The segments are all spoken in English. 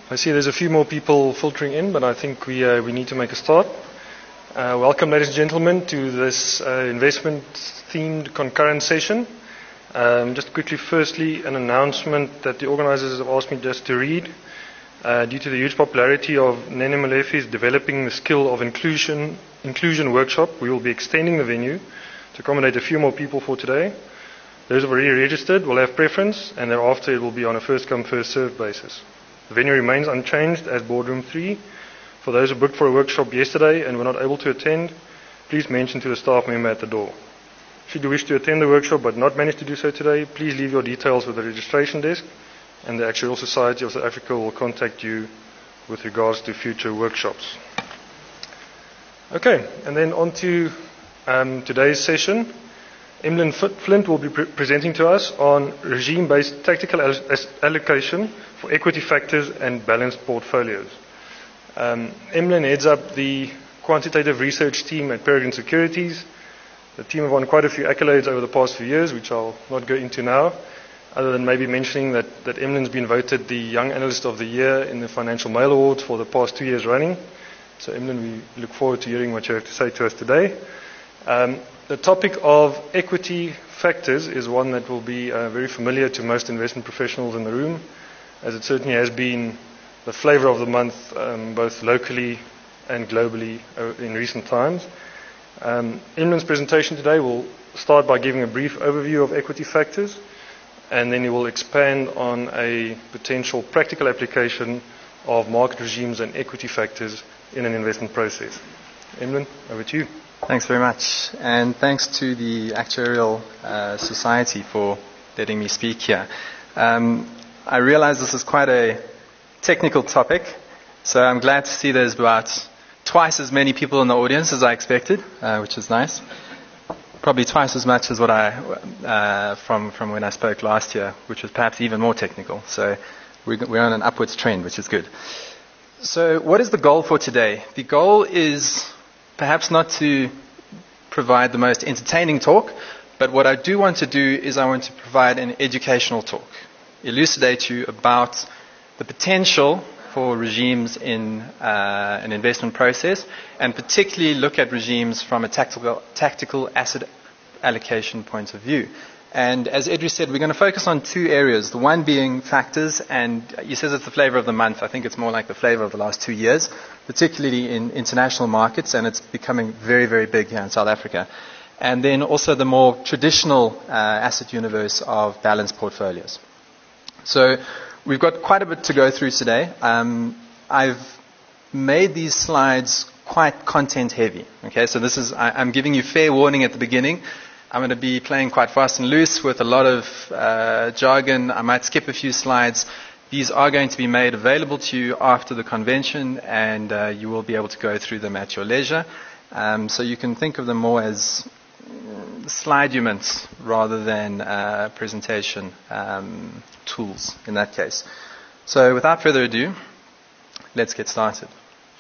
I see there's a few more people filtering in, but I think we need to make a start. Welcome, ladies and gentlemen, to this investment-themed concurrent session. Just quickly, firstly, an announcement that the organizers have asked me just to read. Due to the huge popularity of Nene Molefi's Developing the Skill of Inclusion workshop, we will be extending the venue to accommodate a few more people for today. Those who have already registered will have preference, and thereafter it will be on a first-come, first-served basis. The venue remains unchanged as Boardroom 3. For those who booked for a workshop yesterday and were not able to attend, please mention to the staff member at the door. Should you wish to attend the workshop but not manage to do so today, please leave your details with the registration desk, and the Actuarial Society of South Africa will contact you with regards to future workshops. Okay, and then on to today's session. Emlyn Flint will be presenting to us on regime-based tactical allocation for equity factors and balanced portfolios. Emlyn heads up the quantitative research team at Peregrine Securities. The team have won quite a few accolades over the past few years, which I'll not go into now, other than maybe mentioning that Emlyn's been voted the Young Analyst of the Year in the Financial Mail Awards for the past 2 years running. So Emlyn, we look forward to hearing what you have to say to us today. The topic of equity factors is one that will be very familiar to most investment professionals in the room, as it certainly has been the flavor of the month, both locally and globally in recent times. Emlyn's presentation today will start by giving a brief overview of equity factors, and then he will expand on a potential practical application of market regimes and equity factors in an investment process. Emlyn, over to you. Thanks very much, and thanks to the Actuarial Society for letting me speak here. I realize this is quite a technical topic, so I'm glad to see there's about twice as many people in the audience as I expected, which is nice. Probably twice as much as what from when I spoke last year, which was perhaps even more technical. So we're on an upwards trend, which is good. So what is the goal for today? The goal is perhaps not to provide the most entertaining talk, but what I do want to do is I want to provide an educational talk, elucidate you about the potential for regimes in an investment process, and particularly look at regimes from a tactical asset allocation point of view. And as Edry said, we're going to focus on two areas, the one being factors, and he says it's the flavor of the month. I think it's more like the flavor of the last 2 years, particularly in international markets, and it's becoming very, very big here in South Africa. And then also the more traditional asset universe of balanced portfolios. So we've got quite a bit to go through today. I've made these slides quite content heavy. Okay, so I'm giving you fair warning at the beginning. I'm going to be playing quite fast and loose with a lot of jargon. I might skip a few slides. These are going to be made available to you after the convention, and you will be able to go through them at your leisure. So you can think of them more as sliduments rather than presentation tools in that case. So without further ado, let's get started.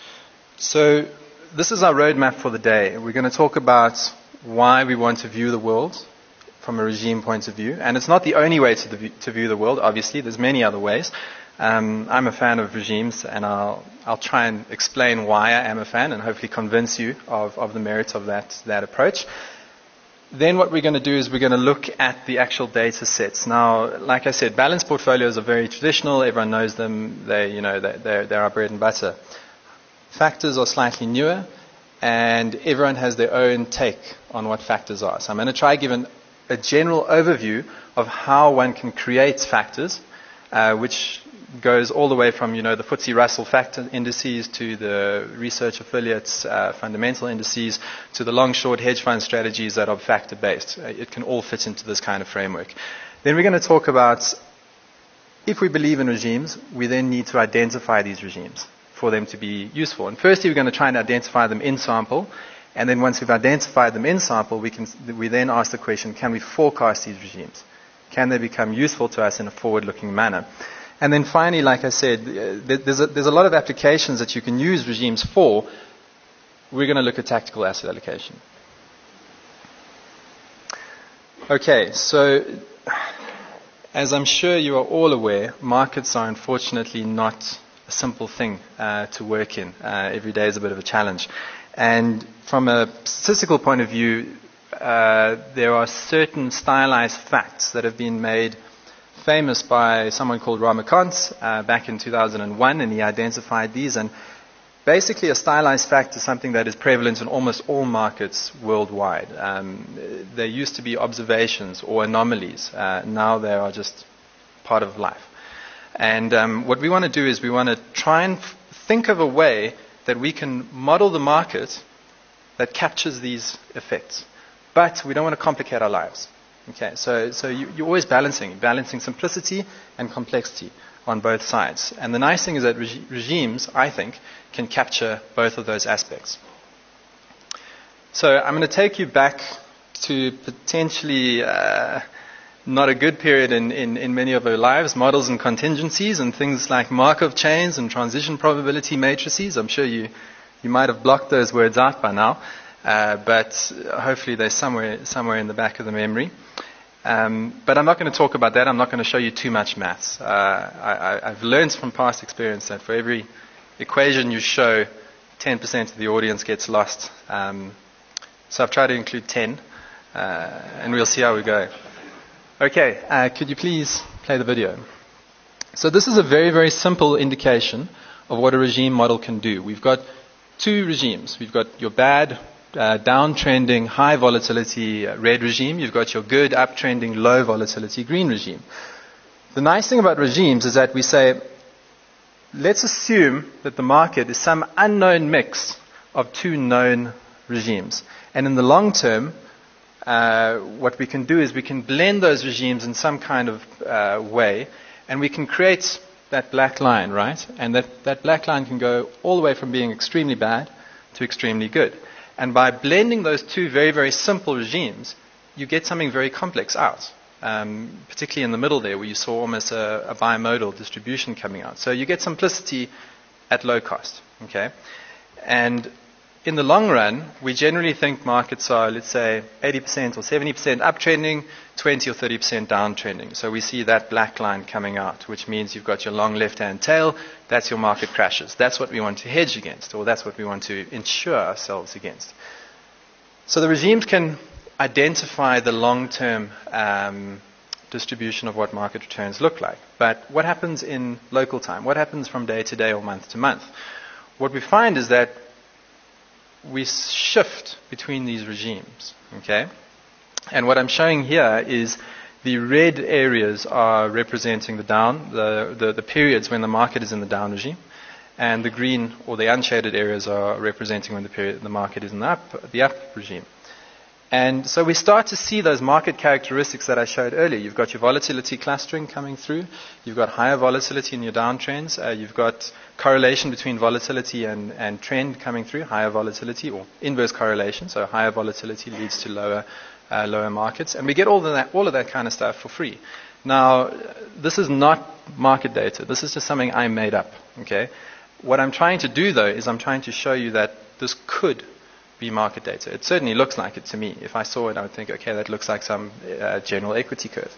So this is our roadmap for the day. We're going to talk about why we want to view the world from a regime point of view. And it's not the only way to view the world, obviously. There's many other ways. I'm a fan of regimes, and I'll try and explain why I am a fan and hopefully convince you of the merits of that approach. Then what we're going to do is we're going to look at the actual data sets. Now, like I said, balanced portfolios are very traditional. Everyone knows them. They're our bread and butter. Factors are slightly newer, and everyone has their own take on what factors are. So I'm going to try to give a general overview of how one can create factors, which goes all the way from the FTSE Russell factor indices to the research affiliates fundamental indices to the long-short hedge fund strategies that are factor-based. It can all fit into this kind of framework. Then we're going to talk about, if we believe in regimes, we then need to identify these regimes for them to be useful. And firstly, we're going to try and identify them in sample. And then once we've identified them in sample, we then ask the question, can we forecast these regimes? Can they become useful to us in a forward-looking manner? And then finally, like I said, there's a lot of applications that you can use regimes for. We're going to look at tactical asset allocation. Okay, so as I'm sure you are all aware, markets are unfortunately not a simple thing to work in. Every day is a bit of a challenge. And from a statistical point of view, there are certain stylized facts that have been made famous by someone called Ramakant back in 2001, and he identified these. And basically, a stylized fact is something that is prevalent in almost all markets worldwide. There used to be observations or anomalies. Now they are just part of life. And what we want to do is we want to try and think of a way that we can model the market that captures these effects. But we don't want to complicate our lives. Okay, so you're always balancing simplicity and complexity on both sides. And the nice thing is that regimes, I think, can capture both of those aspects. So I'm going to take you back to potentially not a good period in many of our lives, models and contingencies and things like Markov chains and transition probability matrices. I'm sure you might have blocked those words out by now, but hopefully they're somewhere in the back of the memory. But I'm not going to talk about that. I'm not going to show you too much maths. I've learned from past experience that for every equation you show, 10% of the audience gets lost. So I've tried to include 10, and we'll see how we go. Okay, could you please play the video? So this is a very, very simple indication of what a regime model can do. We've got two regimes. We've got your bad, downtrending, high volatility red regime. You've got your good, uptrending, low volatility green regime. The nice thing about regimes is that we say, let's assume that the market is some unknown mix of two known regimes. And in the long term, what we can do is we can blend those regimes in some kind of way, and we can create that black line, right? And that black line can go all the way from being extremely bad to extremely good. And by blending those two very, very simple regimes, you get something very complex out, particularly in the middle there where you saw almost a bimodal distribution coming out. So you get simplicity at low cost, okay? And in the long run, we generally think markets are, let's say, 80% or 70% uptrending, 20 or 30% downtrending. So we see that black line coming out, which means you've got your long left-hand tail. That's your market crashes. That's what we want to hedge against, or that's what we want to insure ourselves against. So the regimes can identify the long-term distribution of what market returns look like. But what happens in local time? What happens from day to day or month to month? What we find is that we shift between these regimes, okay? And what I'm showing here is the red areas are representing the down, the periods when the market is in the down regime, and the green or the unshaded areas are representing when the market is in the up regime. And so we start to see those market characteristics that I showed earlier. You've got your volatility clustering coming through. You've got higher volatility in your downtrends. You've got correlation between volatility and trend coming through, higher volatility or inverse correlation. So higher volatility leads to lower markets. And we get all of that kind of stuff for free. Now, this is not market data. This is just something I made up. Okay. What I'm trying to do, though, is I'm trying to show you that this could be market data. It certainly looks like it to me. If I saw it, I would think, okay, that looks like some general equity curve.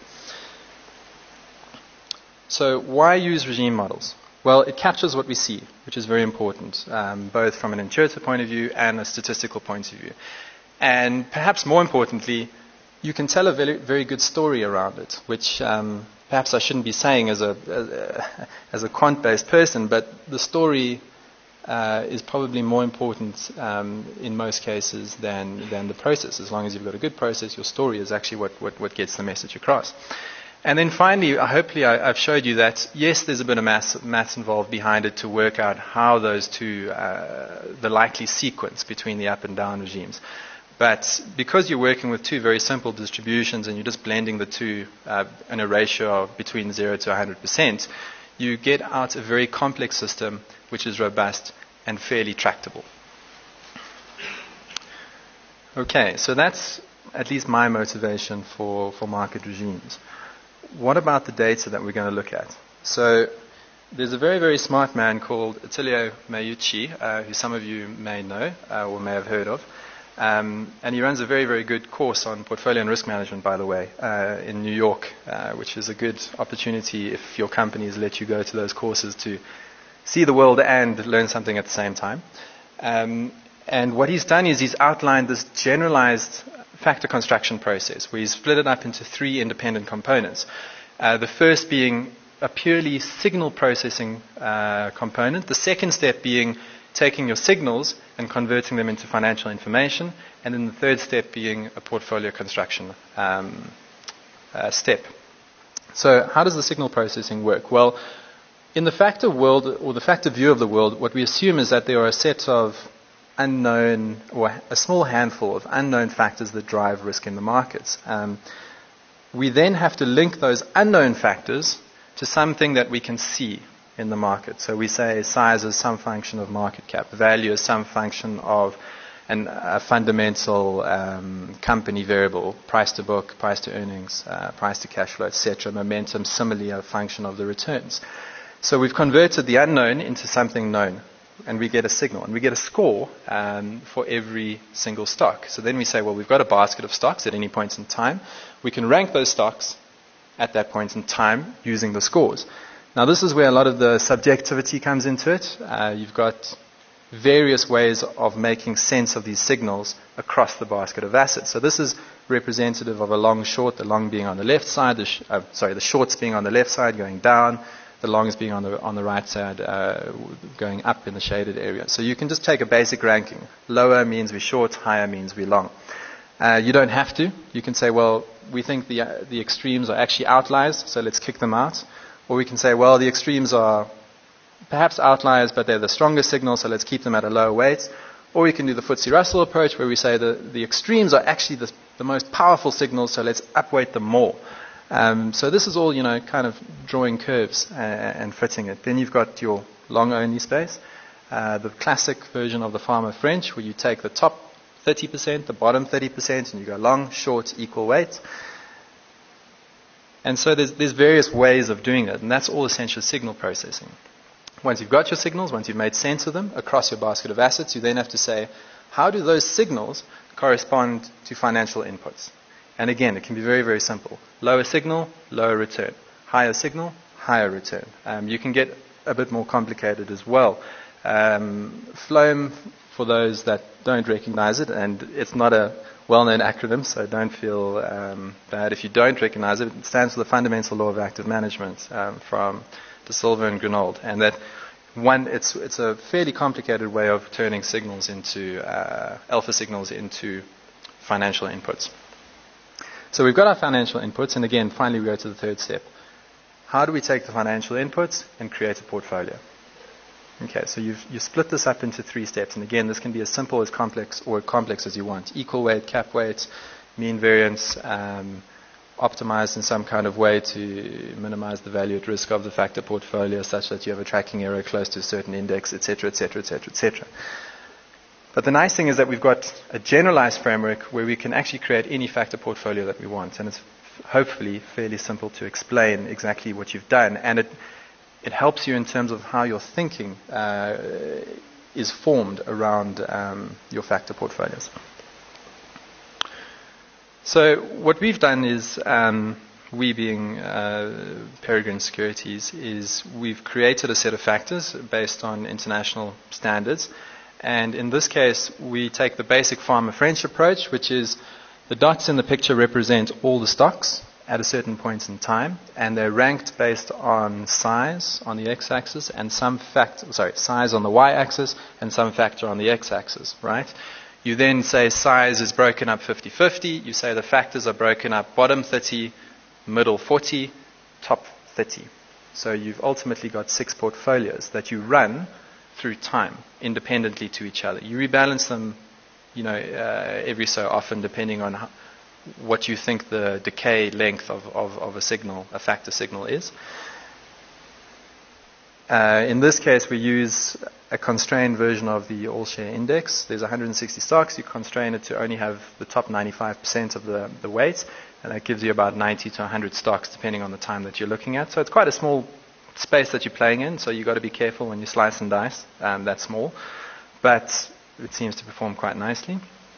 So why use regime models? Well, it captures what we see, which is very important, both from an intuitive point of view and a statistical point of view. And perhaps more importantly, you can tell a very, very good story around it, which perhaps I shouldn't be saying as a quant-based person, but the story is probably more important in most cases than the process. As long as you've got a good process, your story is actually what gets the message across. And then finally, hopefully I've showed you that, yes, there's a bit of maths involved behind it to work out how those two, the likely sequence between the up and down regimes. But because you're working with two very simple distributions and you're just blending the two in a ratio of between 0 to 100%, you get out a very complex system which is robust and fairly tractable. Okay, so that's at least my motivation for market regimes. What about the data that we're going to look at? So there's a very, very smart man called Attilio Meucci, who some of you may know or may have heard of. And he runs a very, very good course on portfolio and risk management, by the way, in New York, which is a good opportunity if your companies let you go to those courses to see the world and learn something at the same time. And what he's done is he's outlined this generalized factor construction process where he's split it up into 3 independent components. The first being a purely signal processing component. The second step being taking your signals and converting them into financial information. And then the third step being a portfolio construction step. So how does the signal processing work? Well, in the factor world, or the factor view of the world, what we assume is that there are a set of unknown, or a small handful of unknown factors that drive risk in the markets. We then have to link those unknown factors to something that we can see in the market. So we say size is some function of market cap, value is some function of a fundamental company variable, price to book, price to earnings, price to cash flow, etc. Momentum, similarly a function of the returns. So we've converted the unknown into something known, and we get a signal, and we get a score for every single stock. So then we say, well, we've got a basket of stocks at any point in time. We can rank those stocks at that point in time using the scores. Now this is where a lot of the subjectivity comes into it. You've got various ways of making sense of these signals across the basket of assets. So this is representative of a long short, the long being on the left side, the shorts being on the left side going down, the longs being on the right side going up in the shaded area. So you can just take a basic ranking. Lower means we're short, higher means we're long. You don't have to. You can say, well, we think the extremes are actually outliers, so let's kick them out. Or we can say, well, the extremes are perhaps outliers, but they're the strongest signal, so let's keep them at a lower weight. Or we can do the FTSE Russell approach, where we say the extremes are actually the most powerful signals, so let's upweight them more. So this is all, kind of drawing curves and fitting it. Then you've got your long-only space, the classic version of the Farmer French, where you take the top 30%, the bottom 30%, and you go long, short, equal weight. And so there's various ways of doing that, and that's all essential signal processing. Once you've got your signals, once you've made sense of them across your basket of assets, you then have to say, how do those signals correspond to financial inputs? And again, it can be very, very simple. Lower signal, lower return. Higher signal, higher return. You can get a bit more complicated as well. FLOAM, for those that don't recognize it, and it's not a well-known acronym, so don't feel bad if you don't recognize it. It stands for the Fundamental Law of Active Management from De Silva and Grenold. And that it's a fairly complicated way of turning signals into alpha signals into financial inputs. So we've got our financial inputs, and again, finally we go to the third step. How do we take the financial inputs and create a portfolio? Okay, so you split this up into 3 steps, and again, this can be as simple as complex or complex as you want. Equal weight, cap weight, mean variance, optimized in some kind of way to minimize the value at risk of the factor portfolio, such that you have a tracking error close to a certain index, etc., etc., etc., etc. But the nice thing is that we've got a generalized framework where we can actually create any factor portfolio that we want, and it's hopefully fairly simple to explain exactly what you've done, and it helps you in terms of how your thinking is formed around your factor portfolios. So what we've done is, we being Peregrine Securities, is we've created a set of factors based on international standards. And in this case, we take the basic Farmer French approach, which is the dots in the picture represent all the stocks at a certain point in time, and they're ranked based on size on the x-axis and size on the y-axis and some factor on the x-axis, right? You then say size is broken up 50-50. You say the factors are broken up bottom 30, middle 40, top 30. So you've ultimately got 6 portfolios that you run through time, independently to each other. You rebalance them, every so often, depending on what you think the decay length of a signal, a factor signal is. In this case, we use a constrained version of the all-share index. There's 160 stocks. You constrain it to only have the top 95% of the weight, and that gives you about 90 to 100 stocks, depending on the time that you're looking at. So it's quite a small space that you're playing in, so you've got to be careful when you slice and dice that small, but it seems to perform quite nicely.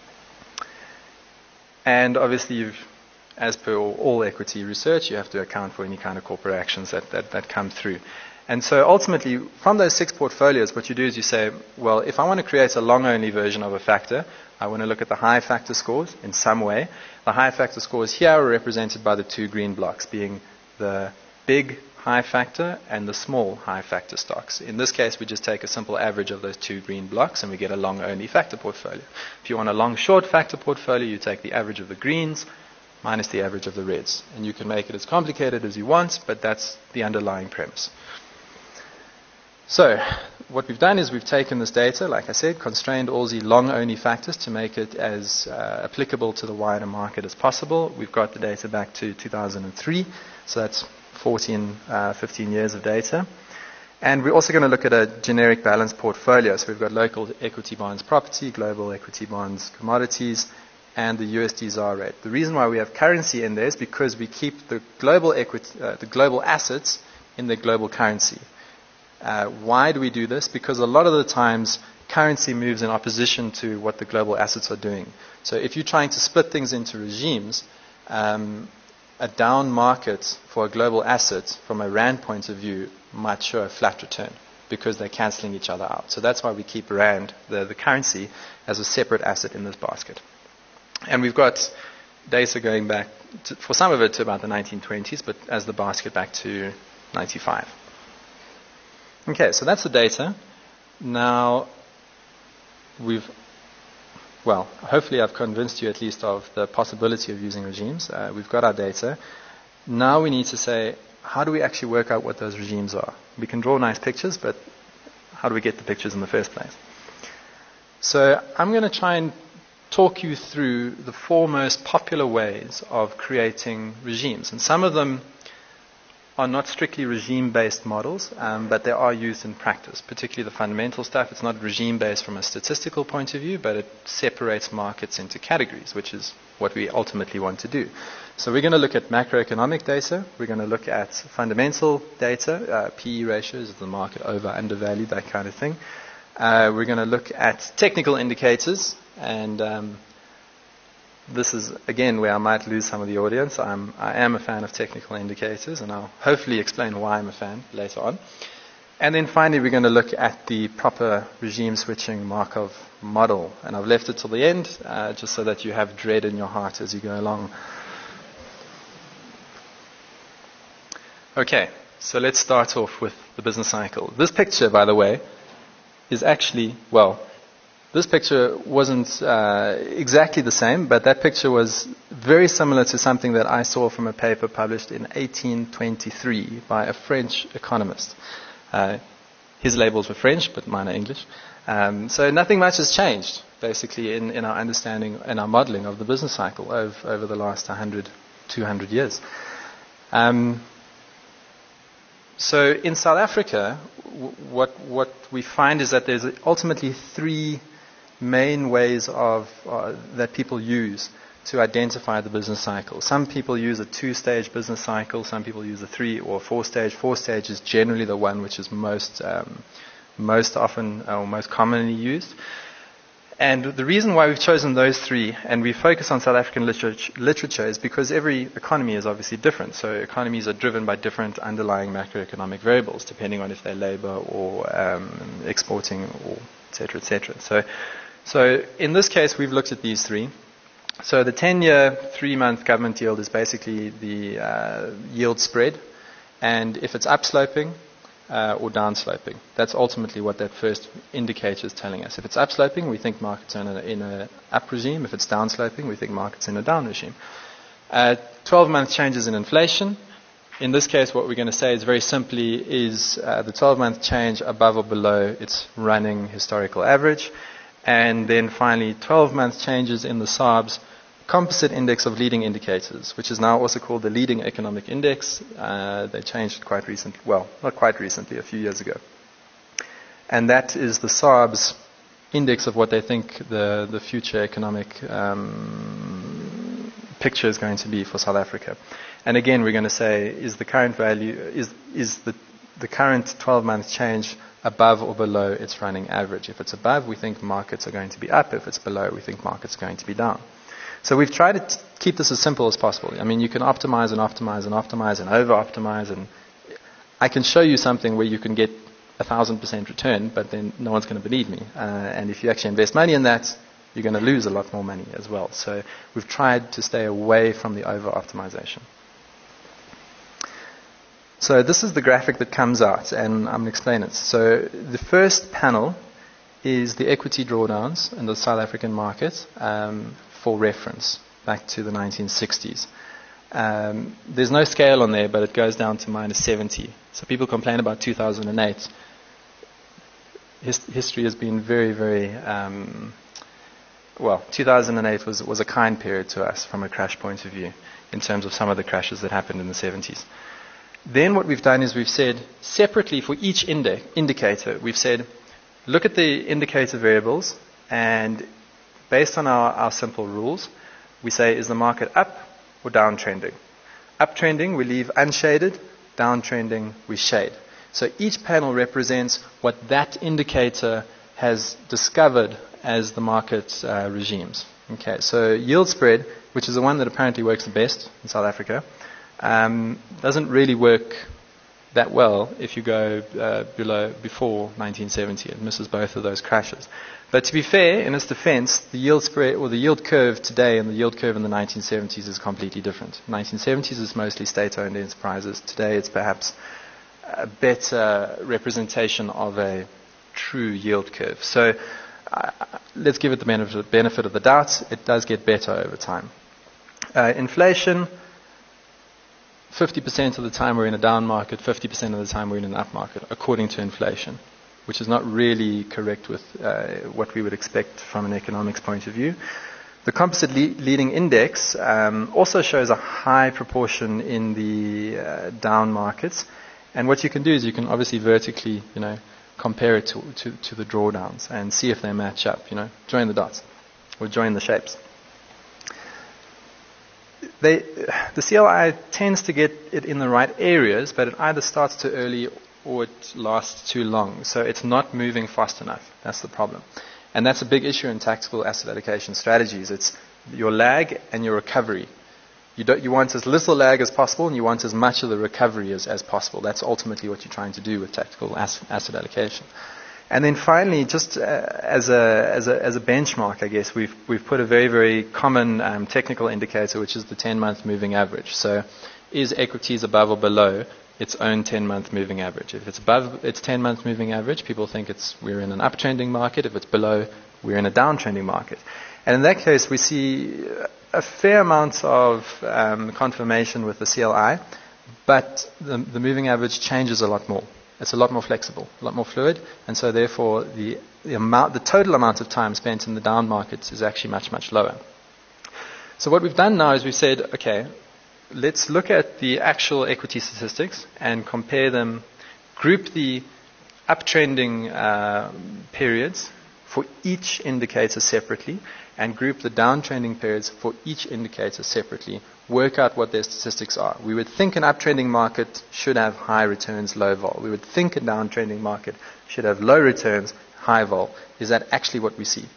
And obviously, as per all equity research, you have to account for any kind of corporate actions that come through. And so ultimately, from those 6 portfolios, what you do is you say, well, if I want to create a long-only version of a factor, I want to look at the high factor scores in some way. The high factor scores here are represented by the 2 green blocks, being the big high factor and the small high factor stocks. In this case, we just take a simple average of those 2 green blocks and we get a long-only factor portfolio. If you want a long-short factor portfolio, you take the average of the greens minus the average of the reds. And you can make it as complicated as you want, but that's the underlying premise. So what we've done is we've taken this data, like I said, constrained all the long-only factors to make it as applicable to the wider market as possible. We've got the data back to 2003, so that's 15 years of data. And we're also going to look at a generic balanced portfolio. So we've got local equity bonds property, global equity bonds commodities, and the USD ZAR rate. The reason why we have currency in there is because we keep the global assets in the global currency. Why do we do this? Because a lot of the times currency moves in opposition to what the global assets are doing. So if you're trying to split things into regimes, a down market for a global asset from a rand point of view might show a flat return because they're cancelling each other out. So that's why we keep rand, the currency, as a separate asset in this basket. And we've got data going back, for some of it, to about the 1920s, but as the basket back to 95. Okay, so that's the data. Now, hopefully I've convinced you at least of the possibility of using regimes. We've got our data. Now we need to say, how do we actually work out what those regimes are? We can draw nice pictures, but how do we get the pictures in the first place? So I'm going to try and talk you through the 4 most popular ways of creating regimes. And some of them are not strictly regime-based models, but they are used in practice, particularly the fundamental stuff. It's not regime-based from a statistical point of view, but it separates markets into categories, which is what we ultimately want to do. So we're going to look at macroeconomic data. We're going to look at fundamental data, PE ratios of the market, over, undervalued, that kind of thing. We're going to look at technical indicators, and this is, again, where I might lose some of the audience. I am a fan of technical indicators, and I'll hopefully explain why I'm a fan later on. And then finally, we're going to look at the proper regime switching Markov model. And I've left it till the end, just so that you have dread in your heart as you go along. Okay, so let's start off with the business cycle. This picture, by the way, is actually, this picture wasn't exactly the same, but that picture was very similar to something that I saw from a paper published in 1823 by a French economist. His labels were French, but mine are English. So nothing much has changed, basically, in our understanding and our modeling of the business cycle over the last 100, 200 years. So in South Africa, what we find is that there's ultimately 3 main ways of that people use to identify the business cycle. Some people use a 2-stage business cycle. Some people use a 3 or 4-stage. 4-stage is generally the one which is most often or most commonly used. And the reason why we've chosen those 3, and we focus on South African literature, is because every economy is obviously different. So economies are driven by different underlying macroeconomic variables, depending on if they're labor or exporting, or et cetera, et cetera. So in this case, we've looked at these 3. So the 10-year, 3-month government yield is basically the yield spread. And if it's upsloping or downsloping, that's ultimately what that first indicator is telling us. If it's upsloping, we think markets are in an up regime. If it's downsloping, we think markets are in a down regime. 12-month changes in inflation. In this case, what we're going to say is very simply is the 12-month change above or below its running historical average. And then finally, 12-month changes in the SARB's composite index of leading indicators, which is now also called the leading economic index. They changed it quite recently. Well, not quite recently, a few years ago. And that is the SARB's index of what they think the future economic picture is going to be for South Africa. And again, we're going to say, is the current value, is the current 12-month change above or below its running average? If it's above, we think markets are going to be up. If it's below, we think markets are going to be down. So we've tried to keep this as simple as possible. I mean, you can optimize and optimize and optimize and over-optimize. And I can show you something where you can get 1,000% return, but then no one's going to believe me. And if you actually invest money in that, you're going to lose a lot more money as well. So we've tried to stay away from the over-optimization. So this is the graphic that comes out, and I'm going to explain it. So the first panel is the equity drawdowns in the South African market for reference back to the 1960s. There's no scale on there, but it goes down to -70. So people complain about 2008. History has been very, very... 2008 was a kind period to us from a crash point of view in terms of some of the crashes that happened in the 70s. Then what we've done is we've said, separately for each indicator, we've said, look at the indicator variables, and based on our simple rules, we say, is the market up or downtrending? Uptrending, we leave unshaded. Downtrending, we shade. So each panel represents what that indicator has discovered as the market regimes. Okay, so yield spread, which is the one that apparently works the best in South Africa, doesn't really work that well if you go before 1970. It misses both of those crashes. But to be fair, in its defense, the yield spread or the yield curve today and the yield curve in the 1970s is completely different. 1970s is mostly state-owned enterprises. Today it's perhaps a better representation of a true yield curve. So let's give it the benefit of the doubt. It does get better over time. Inflation, 50% of the time we're in a down market, 50% of the time we're in an up market, according to inflation, which is not really correct with what we would expect from an economics point of view. The composite leading index also shows a high proportion in the down markets. And what you can do is you can obviously vertically, compare it to the drawdowns and see if they match up, join the dots or join the shapes. The CLI tends to get it in the right areas, but it either starts too early or it lasts too long. So it's not moving fast enough. That's the problem. And that's a big issue in tactical asset allocation strategies. It's your lag and your recovery. You want as little lag as possible, and you want as much of the recovery as possible. That's ultimately what you're trying to do with tactical asset allocation. And then finally, just as a benchmark, I guess, we've put a very, very common technical indicator, which is the 10-month moving average. So is equities above or below its own 10-month moving average? If it's above its 10-month moving average, people think we're in an uptrending market. If it's below, we're in a downtrending market. And in that case, we see a fair amount of confirmation with the CLI, but the moving average changes a lot more. It's a lot more flexible, a lot more fluid, and so therefore the total amount of time spent in the down markets is actually much, much lower. So what we've done now is we've said, okay, let's look at the actual equity statistics and compare them, group the uptrending periods for each indicator separately, and group the downtrending periods for each indicator separately, work out what their statistics are. We would think an uptrending market should have high returns, low vol. We would think a downtrending market should have low returns, high vol. Is that actually what we see?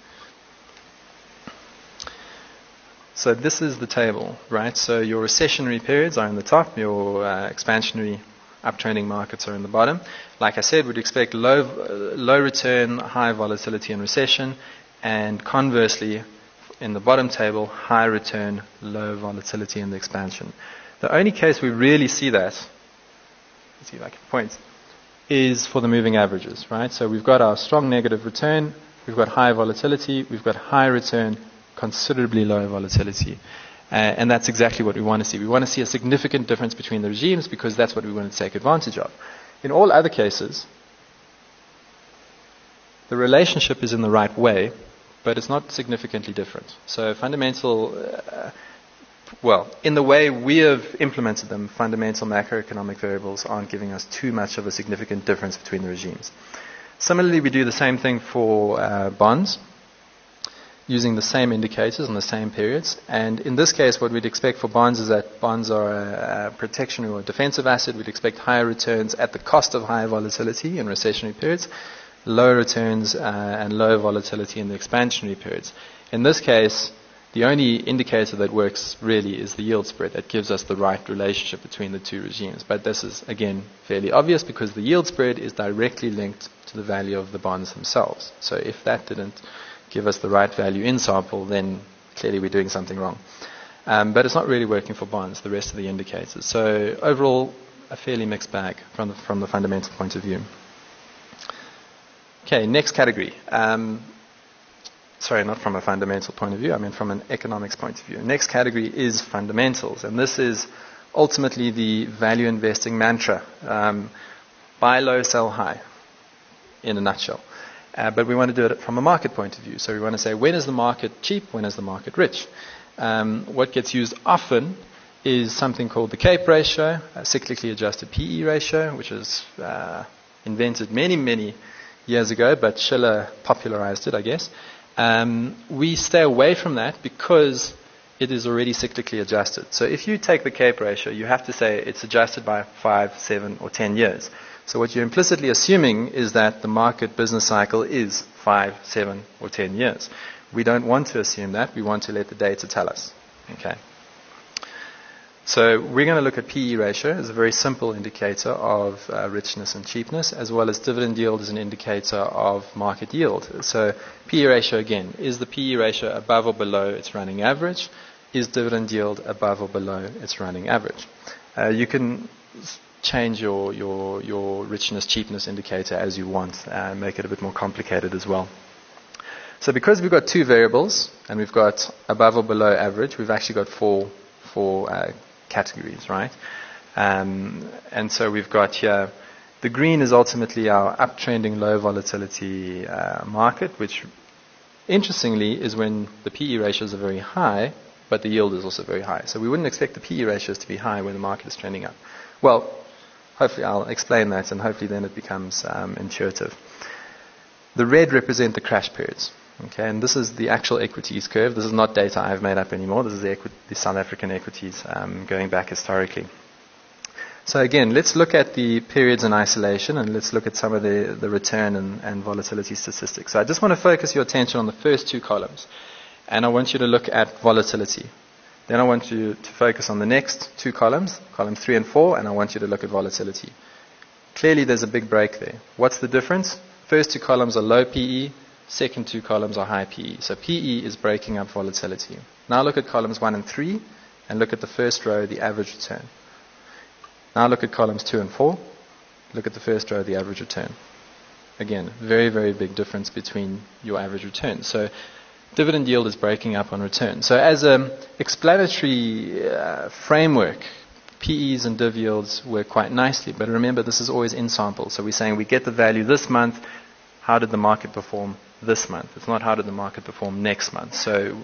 So this is the table, right? So your recessionary periods are in the top, your expansionary uptrending markets are in the bottom. Like I said, we'd expect low return, high volatility in recession, and conversely, in the bottom table, high return, low volatility in the expansion. The only case we really see that, let's see if I can point, is for the moving averages, right? So we've got our strong negative return, we've got high volatility, we've got high return, considerably low volatility. And that's exactly what we want to see. We want to see a significant difference between the regimes because that's what we want to take advantage of. In all other cases, the relationship is in the right way, but it's not significantly different. So in the way we have implemented them, fundamental macroeconomic variables aren't giving us too much of a significant difference between the regimes. Similarly, we do the same thing for bonds, using the same indicators on the same periods. And in this case, what we'd expect for bonds is that bonds are a protection or a defensive asset. We'd expect higher returns at the cost of higher volatility in recessionary periods, low returns and low volatility in the expansionary periods. In this case, The only indicator that works really is the yield spread. That gives us the right relationship between the two regimes. But this is, again, fairly obvious because the yield spread is directly linked to the value of the bonds themselves. So if that didn't give us the right value in sample, then clearly we're doing something wrong. But it's not really working for bonds, the rest of the indicators. So overall, a fairly mixed bag from the fundamental point of view. Okay, next category. Sorry, not from a fundamental point of view, I mean from an economics point of view. Next category is fundamentals, and this is ultimately the value investing mantra. Buy low, sell high, in a nutshell. But we want to do it from a market point of view. So we want to say, when is the market cheap, when is the market rich? What gets used often is something called the CAPE ratio, a cyclically adjusted PE ratio, which was invented many, many years ago, but Schiller popularized it, I guess. We stay away from that because it is already cyclically adjusted. So if you take the CAPE ratio, you have to say it's adjusted by 5, 7, or 10 years. So what you're implicitly assuming is that the market business cycle is 5, 7, or 10 years. We don't want to assume that. We want to let the data tell us. Okay. So we're going to look at PE ratio as a very simple indicator of richness and cheapness, as well as dividend yield as an indicator of market yield. So PE ratio, again, is the PE ratio above or below its running average? Is dividend yield above or below its running average? You can change your richness, cheapness indicator as you want, make it a bit more complicated as well. So because we've got two variables, and we've got above or below average, we've actually got four categories, right? And so we've got here, the green is ultimately our uptrending low volatility market, which interestingly is when the PE ratios are very high, but the yield is also very high. So we wouldn't expect the PE ratios to be high when the market is trending up. Well, hopefully I'll explain that, and hopefully then it becomes intuitive. The red represent the crash periods. Okay, and this is the actual equities curve. This is not data I've made up anymore. This is the South African equities going back historically. So again, let's look at the periods in isolation, and let's look at some of the return and volatility statistics. So I just want to focus your attention on the first two columns, and I want you to look at volatility. Then I want you to focus on the next two columns, columns 3 and 4, and I want you to look at volatility. Clearly there's a big break there. What's the difference? First two columns are low PE, second two columns are high PE. So PE is breaking up volatility. Now look at columns 1 and 3, and look at the first row, the average return. Now look at columns 2 and 4, look at the first row, the average return. Again, very, very big difference between your average return. So dividend yield is breaking up on return. So as an explanatory framework, PEs and div yields work quite nicely. But remember, this is always in sample. So we're saying we get the value this month. How did the market perform this month? It's not how did the market perform next month. So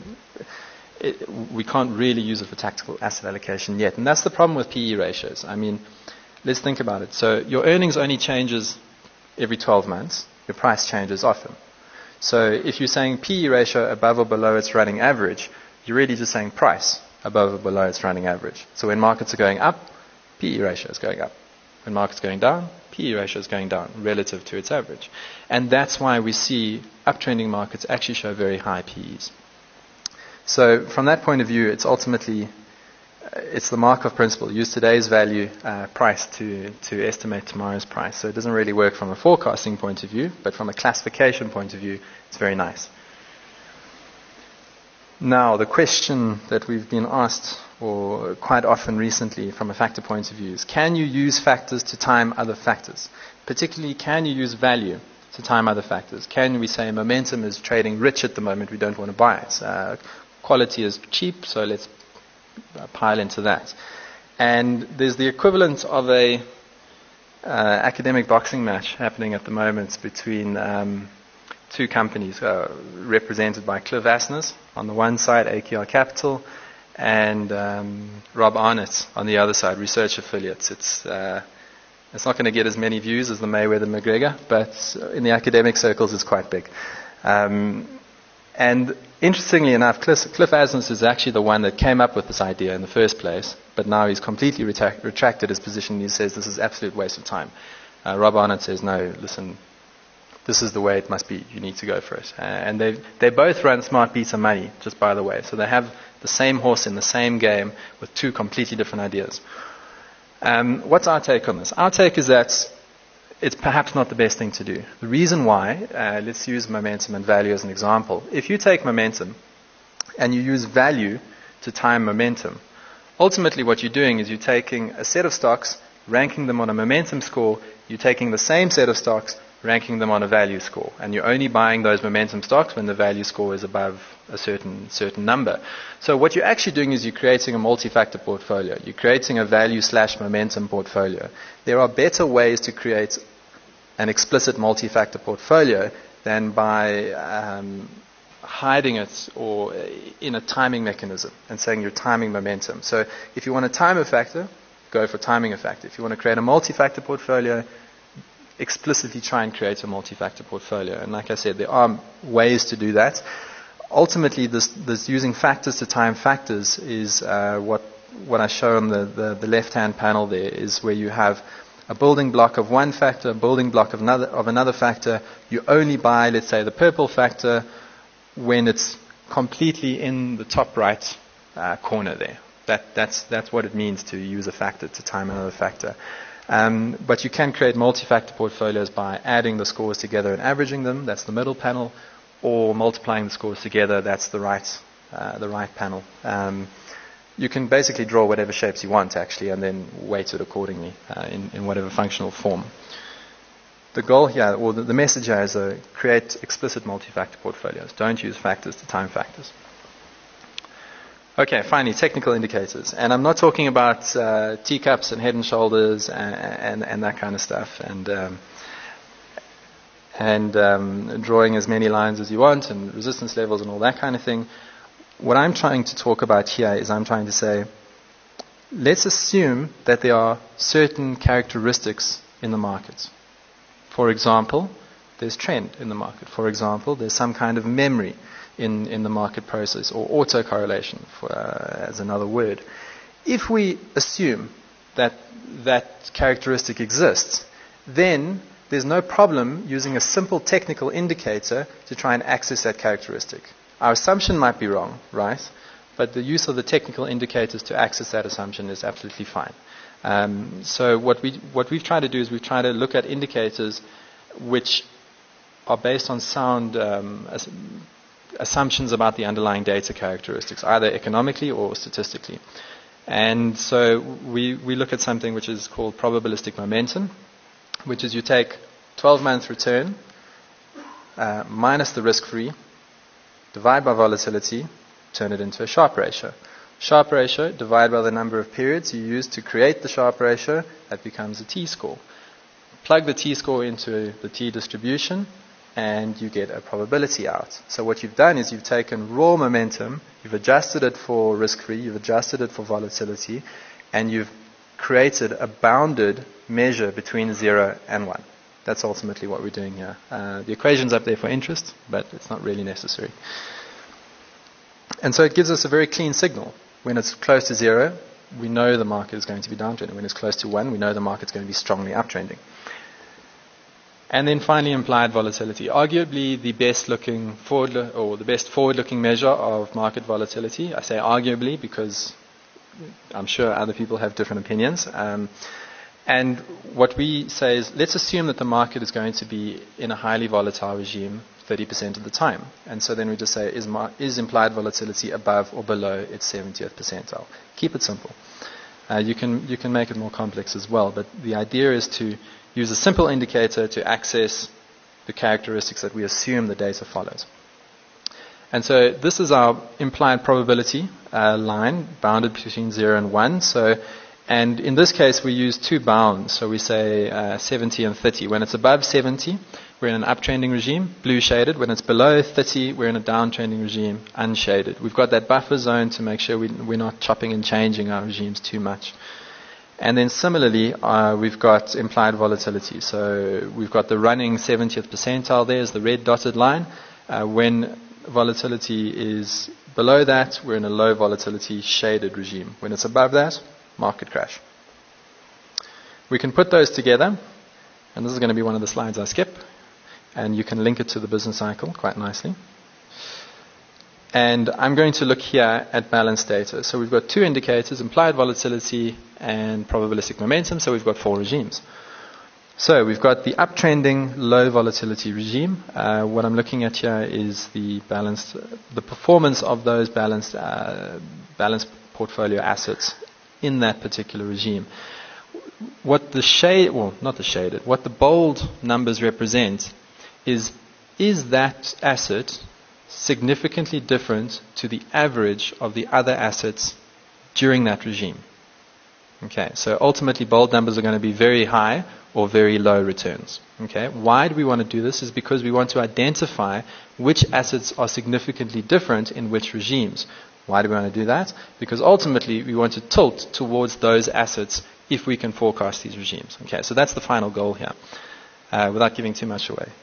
we can't really use it for tactical asset allocation yet. And that's the problem with PE ratios. I mean, let's think about it. So your earnings only changes every 12 months. Your price changes often. So if you're saying PE ratio above or below its running average, you're really just saying price above or below its running average. So when markets are going up, PE ratio is going up. When markets are going down, PE ratio is going down relative to its average. And that's why we see uptrending markets actually show very high PEs. So from that point of view, it's ultimately, it's the Markov principle. Use today's value price to estimate tomorrow's price. So it doesn't really work from a forecasting point of view, but from a classification point of view, it's very nice. Now, the question that we've been asked, or quite often recently from a factor point of view, is can you use factors to time other factors? Particularly, can you use value to time other factors? Can we say momentum is trading rich at the moment, we don't want to buy it? Quality is cheap, so let's pile into that. And there's the equivalent of a academic boxing match happening at the moment between two companies represented by Cliff Asness on the one side, AQR Capital, and Rob Arnott on the other side, Research Affiliates. It's not going to get as many views as the Mayweather-McGregor, but in the academic circles it's quite big. And interestingly enough, Cliff Asness is actually the one that came up with this idea in the first place, but now he's completely retracted his position. He says this is absolute waste of time. Rob Arnott says, no, listen, this is the way it must be. You need to go for it. And they both run Smart Beta Money, just by the way. So they have the same horse in the same game with two completely different ideas. What's our take on this? Our take is that it's perhaps not the best thing to do. The reason why, let's use momentum and value as an example. If you take momentum and you use value to time momentum, ultimately what you're doing is you're taking a set of stocks, ranking them on a momentum score, you're taking the same set of stocks, ranking them on a value score, and you're only buying those momentum stocks when the value score is above a certain number. So what you're actually doing is you're creating a multi-factor portfolio. You're creating a value/momentum portfolio. There are better ways to create an explicit multi-factor portfolio than by hiding it or in a timing mechanism and saying you're timing momentum. So if you want to time a factor, go for timing a factor. If you want to create a multi-factor portfolio, explicitly try and create a multi-factor portfolio. And like I said, there are ways to do that. Ultimately, this using factors to time factors is what I show on the left-hand panel there, is where you have a building block of one factor, a building block of another factor. You only buy, let's say, the purple factor when it's completely in the top right corner there. That's what it means to use a factor to time another factor. But you can create multi-factor portfolios by adding the scores together and averaging them. That's the middle panel, or multiplying the scores together. That's the right panel. You can basically draw whatever shapes you want, actually, and then weight it accordingly in whatever functional form. The goal here, or the message here, is create explicit multi-factor portfolios. Don't use factors to time factors. Okay, finally, technical indicators. And I'm not talking about teacups and head and shoulders and that kind of stuff, and drawing as many lines as you want, and resistance levels and all that kind of thing. What I'm trying to talk about here is I'm trying to say, let's assume that there are certain characteristics in the market. For example, there's trend in the market. For example, there's some kind of memory in the market process, or autocorrelation, as another word. If we assume that that characteristic exists, then there's no problem using a simple technical indicator to try and access that characteristic. Our assumption might be wrong, right? But the use of the technical indicators to access that assumption is absolutely fine. So what we've tried to do is we've tried to look at indicators which are based on sound assumptions about the underlying data characteristics, either economically or statistically. And so we look at something which is called probabilistic momentum, which is you take 12-month return minus the risk-free, divide by volatility, turn it into a Sharpe ratio. Sharpe ratio divided by the number of periods you use to create the Sharpe ratio, that becomes a t-score. Plug the t-score into the t-distribution, and you get a probability out. So what you've done is you've taken raw momentum, you've adjusted it for risk-free, you've adjusted it for volatility, and you've created a bounded measure between 0 and 1. That's ultimately what we're doing here. The equation's up there for interest, but it's not really necessary. And so it gives us a very clean signal. When it's close to 0, we know the market is going to be downtrending. When it's close to 1, we know the market's going to be strongly uptrending. And then finally, implied volatility. Arguably the best forward-looking measure of market volatility. I say arguably because I'm sure other people have different opinions. And what we say is, let's assume that the market is going to be in a highly volatile regime 30% of the time. And so then we just say, is implied volatility above or below its 70th percentile? Keep it simple. You can make it more complex as well, but the idea is to use a simple indicator to access the characteristics that we assume the data follows. And so this is our implied probability line, bounded between 0 and 1. And in this case, we use two bounds. So we say 70 and 30. When it's above 70, we're in an uptrending regime, blue shaded. When it's below 30, we're in a downtrending regime, unshaded. We've got that buffer zone to make sure we're not chopping and changing our regimes too much. And then similarly, we've got implied volatility. So we've got the running 70th percentile there is the red dotted line. When volatility is below that, we're in a low volatility shaded regime. When it's above that, market crash. We can put those together, and this is going to be one of the slides I skip. and you can link it to the business cycle quite nicely. And I'm going to look here at balanced data. So we've got two indicators, implied volatility and probabilistic momentum. So we've got 4 regimes. So we've got the uptrending low volatility regime. What I'm looking at here is the performance of those balanced portfolio assets in that particular regime. What what the bold numbers represent is that asset significantly different to the average of the other assets during that regime. Okay, so ultimately bold numbers are going to be very high or very low returns. Okay, why do we want to do this? Is because we want to identify which assets are significantly different in which regimes. Why do we want to do that? Because ultimately we want to tilt towards those assets if we can forecast these regimes. Okay, so that's the final goal here, without giving too much away.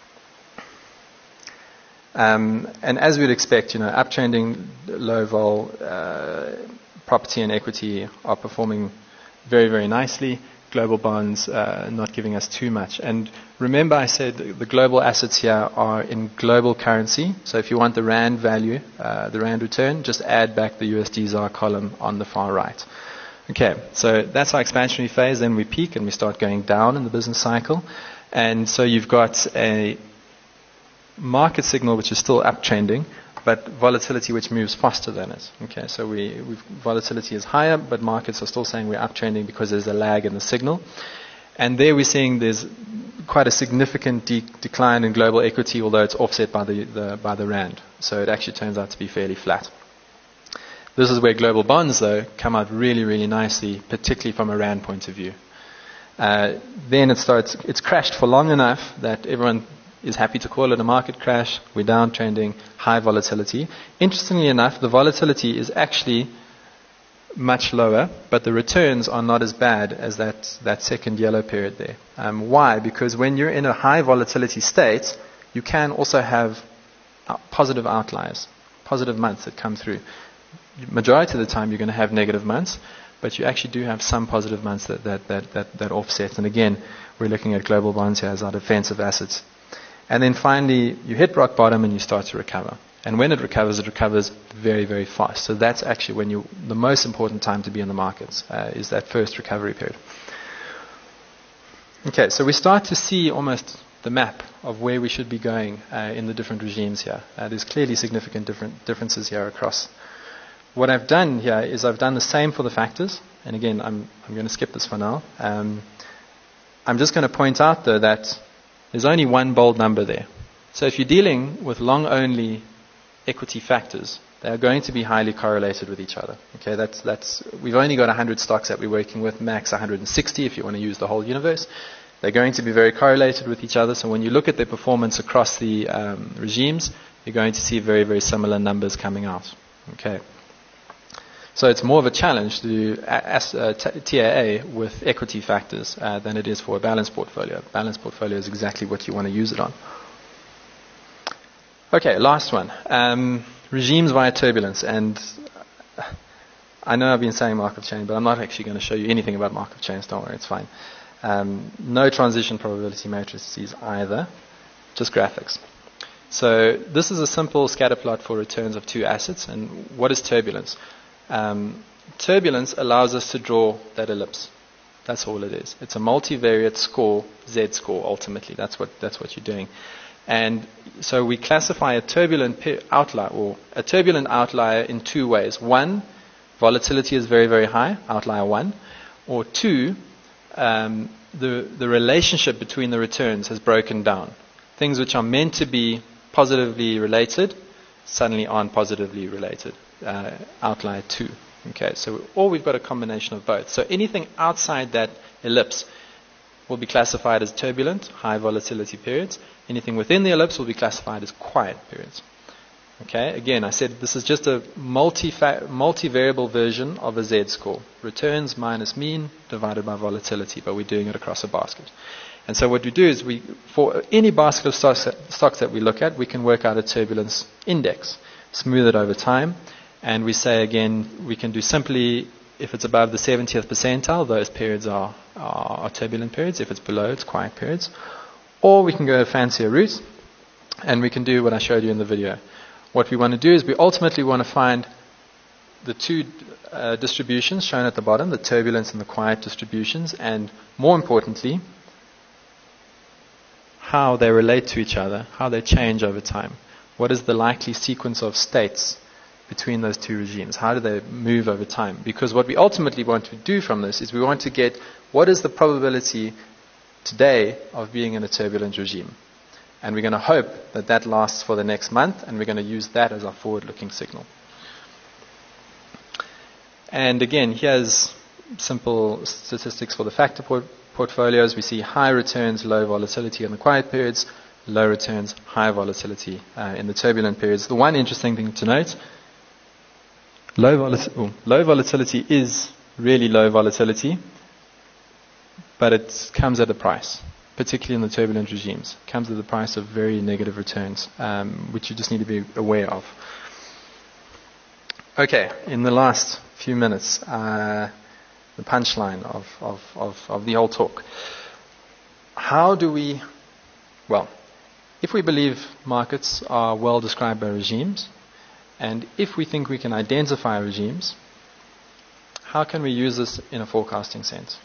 And as we'd expect, uptrending low vol property and equity are performing very, very nicely. Global bonds not giving us too much. And remember I said the global assets here are in global currency. So if you want the Rand value, the Rand return, just add back the USD ZAR column on the far right. Okay, so that's our expansionary phase. Then we peak and we start going down in the business cycle. And so you've got a market signal which is still uptrending, but volatility which moves faster than it. Okay, so volatility is higher, but markets are still saying we're uptrending because there's a lag in the signal. And there we're seeing there's quite a significant decline in global equity, although it's offset by the Rand. So it actually turns out to be fairly flat. This is where global bonds, though, come out really, really nicely, particularly from a Rand point of view. Then it's crashed for long enough that everyone is happy to call it a market crash. We're downtrending, high volatility. Interestingly enough, the volatility is actually much lower, but the returns are not as bad as that second yellow period there. Why? Because when you're in a high volatility state, you can also have positive outliers, positive months that come through. Majority of the time you're going to have negative months, but you actually do have some positive months that offset. And again, we're looking at global bonds here as our defensive assets. And then finally, you hit rock bottom and you start to recover. And when it recovers very, very fast. So that's actually the most important time to be in the markets, is that first recovery period. Okay, so we start to see almost the map of where we should be going in the different regimes here. There's clearly significant differences here across. What I've done here is I've done the same for the factors. And again, I'm going to skip this for now. I'm just going to point out, though, that there's only one bold number there. So if you're dealing with long-only equity factors, they are going to be highly correlated with each other. Okay, we've only got 100 stocks that we're working with, max 160 if you want to use the whole universe. They're going to be very correlated with each other. So when you look at their performance across the regimes, you're going to see very, very similar numbers coming out. Okay. So it's more of a challenge to do TAA with equity factors than it is for a balanced portfolio. A balanced portfolio is exactly what you want to use it on. Okay, last one. Regimes via turbulence. And I know I've been saying Markov chain, but I'm not actually going to show you anything about Markov chains. Don't worry, it's fine. No transition probability matrices either, just graphics. So this is a simple scatter plot for returns of two assets. And what is turbulence? Turbulence allows us to draw that ellipse. That's all it is. It's a multivariate score, Z-score ultimately. That's what you're doing. And so we classify a turbulent outlier in two ways. One, volatility is very, very high, outlier 1. Or 2, the relationship between the returns has broken down. Things which are meant to be positively related suddenly aren't positively related. Outlier 2. Okay, or we've got a combination of both. So anything outside that ellipse will be classified as turbulent, high volatility periods. Anything within the ellipse will be classified as quiet periods. Okay, again, I said this is just a multivariable version of a Z-score. Returns minus mean divided by volatility, but we're doing it across a basket. And so what we do is for any basket of stocks that we look at, we can work out a turbulence index, smooth it over time. And we say again, we can do simply, if it's above the 70th percentile, those periods are turbulent periods. If it's below, it's quiet periods. Or we can go a fancier route, and we can do what I showed you in the video. What we want to do is we ultimately want to find the two distributions shown at the bottom, the turbulence and the quiet distributions, and more importantly, how they relate to each other, how they change over time. What is the likely sequence of states between those two regimes? How do they move over time? Because what we ultimately want to do from this is we want to get what is the probability today of being in a turbulent regime. And we're going to hope that that lasts for the next month, and we're going to use that as our forward-looking signal. And again, here's simple statistics for the factor portfolios. We see high returns, low volatility in the quiet periods, low returns, high volatility in the turbulent periods. The one interesting thing to note, low volatility is really low volatility, but it comes at a price, particularly in the turbulent regimes. It comes at the price of very negative returns, which you just need to be aware of. Okay, in the last few minutes, the punchline of the whole talk. How do we, well, if we believe markets are well described by regimes, and if we think we can identify regimes, how can we use this in a forecasting sense?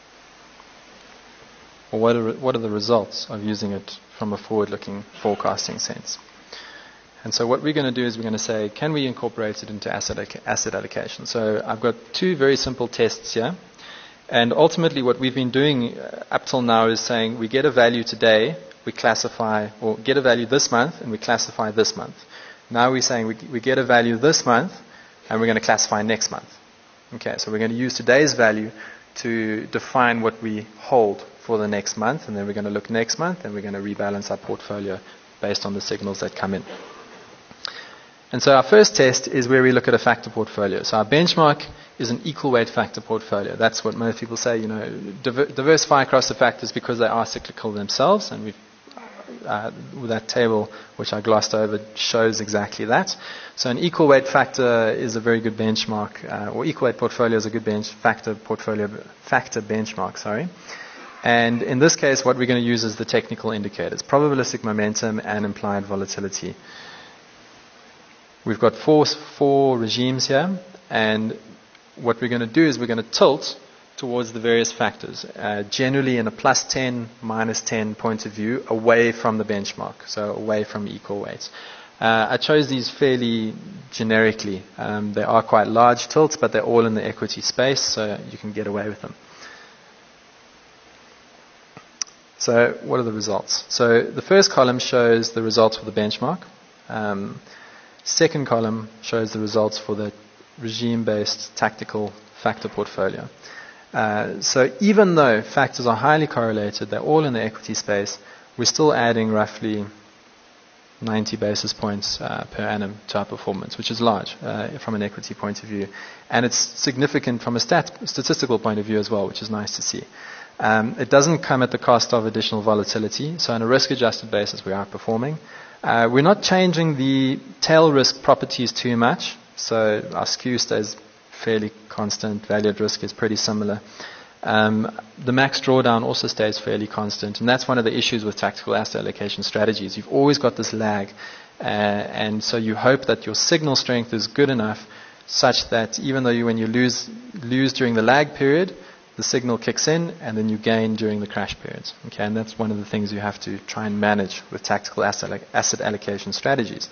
Or what are the results of using it from a forward-looking forecasting sense? And so what we're going to do is we're going to say, can we incorporate it into asset allocation? So I've got two very simple tests here. And ultimately what we've been doing up till now is saying we get a value today, we classify, or get a value this month, and we classify this month. Now we're saying we get a value this month, and we're going to classify next month. Okay, so we're going to use today's value to define what we hold for the next month, and then we're going to look next month, and we're going to rebalance our portfolio based on the signals that come in. And so our first test is where we look at a factor portfolio. So our benchmark is an equal weight factor portfolio. That's what most people say, diversify across the factors because they are cyclical themselves. And we've that table, which I glossed over, shows exactly that. So an equal weight factor is a very good benchmark, or equal weight portfolio is a good factor benchmark, sorry. And in this case, what we're going to use is the technical indicators, probabilistic momentum and implied volatility. We've got four regimes here, and what we're going to do is we're going to tilt towards the various factors, generally in a plus 10, minus 10 point of view, away from the benchmark, so away from equal weights. I chose these fairly generically. They are quite large tilts, but they're all in the equity space, so you can get away with them. So what are the results? So the first column shows the results for the benchmark. Second column shows the results for the regime-based tactical factor portfolio. So even though factors are highly correlated, they're all in the equity space, we're still adding roughly 90 basis points per annum to our performance, which is large from an equity point of view. And it's significant from a statistical point of view as well, which is nice to see. It doesn't come at the cost of additional volatility. So on a risk-adjusted basis, we are performing. We're not changing the tail risk properties too much. So our skew stays fairly constant. Value at risk is pretty similar. The max drawdown also stays fairly constant. And that's one of the issues with tactical asset allocation strategies. You've always got this lag. And so you hope that your signal strength is good enough such that even though when you lose during the lag period, the signal kicks in, and then you gain during the crash periods. Okay, and that's one of the things you have to try and manage with tactical asset allocation strategies.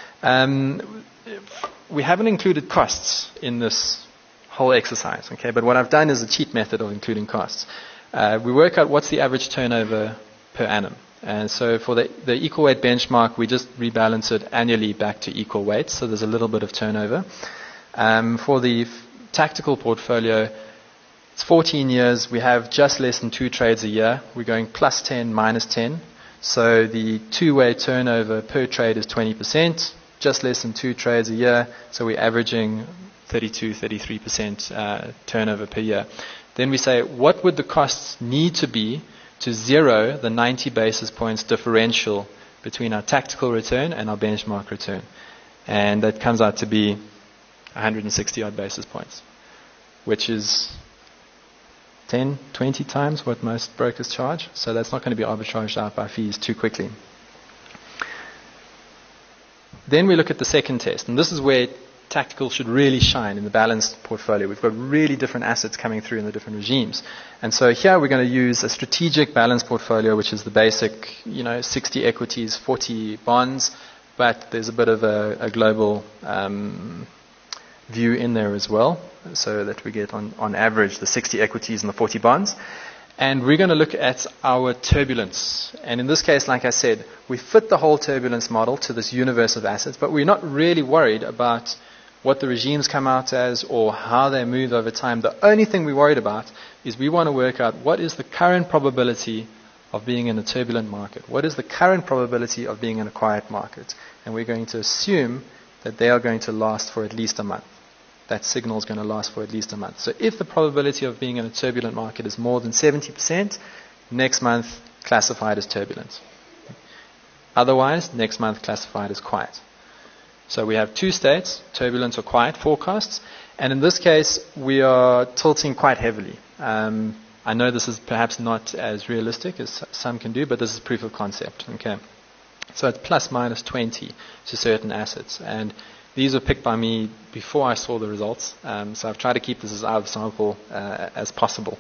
We haven't included costs in this whole exercise, okay, but what I've done is a cheat method of including costs. We work out what's the average turnover per annum. And so for the equal weight benchmark, we just rebalance it annually back to equal weight, so there's a little bit of turnover. For the tactical portfolio, it's 14 years. We have just less than 2 trades a year. We're going plus 10, minus 10. So the two-way turnover per trade is 20%, just less than 2 trades a year. So we're averaging 32, 33% turnover per year. Then we say, what would the costs need to be to zero the 90 basis points differential between our tactical return and our benchmark return? And that comes out to be 160 odd basis points, which is 10, 20 times what most brokers charge. So that's not going to be arbitraged out by fees too quickly. Then we look at the second test, and this is where tactical should really shine in the balanced portfolio. We've got really different assets coming through in the different regimes. And so here we're going to use a strategic balanced portfolio, which is the basic, 60 equities, 40 bonds, but there's a bit of a global view in there as well, so that we get on average the 60 equities and the 40 bonds. And we're going to look at our turbulence. And in this case, like I said, we fit the whole turbulence model to this universe of assets, but we're not really worried about what the regimes come out as or how they move over time. The only thing we're worried about is we want to work out what is the current probability of being in a turbulent market. What is the current probability of being in a quiet market? And we're going to assume that they are going to last for at least a month. That signal is going to last for at least a month. So if the probability of being in a turbulent market is more than 70%, next month classified as turbulent. Otherwise, next month classified as quiet. So we have two states, turbulent or quiet forecasts, and in this case we are tilting quite heavily. I know this is perhaps not as realistic as some can do, but this is proof of concept. Okay, so it's plus minus 20 to certain assets, and these were picked by me before I saw the results, so I've tried to keep this as out of sample as possible.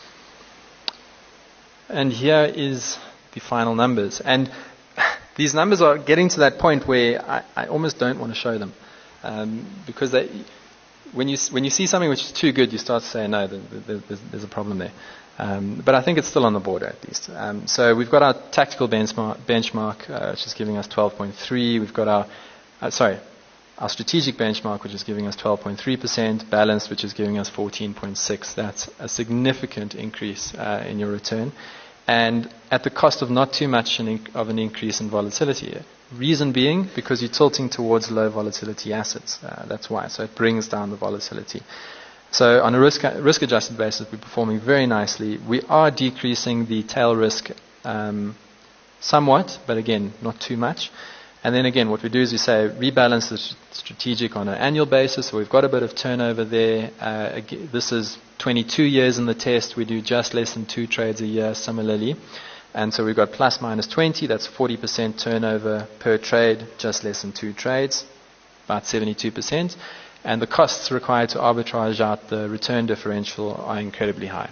And here is the final numbers. And these numbers are getting to that point where I almost don't want to show them, because when you see something which is too good, you start to say, no, there's a problem there. But I think it's still on the border at least. So we've got our tactical benchmark, which is giving us 12.3. We've got our strategic benchmark, which is giving us 12.3%, balanced, which is giving us 14.6%. That's a significant increase in your return, and at the cost of not too much of an increase in volatility. Reason being, because you're tilting towards low volatility assets. That's why. So it brings down the volatility. So on a risk-adjusted basis, we're performing very nicely. We are decreasing the tail risk somewhat, but again, not too much. And then again, what we do is we say rebalance the strategic on an annual basis. So we've got a bit of turnover there. This is 22 years in the test. We do just less than 2 trades a year similarly. And so we've got plus minus 20. That's 40% turnover per trade, just less than 2 trades, about 72%. And the costs required to arbitrage out the return differential are incredibly high.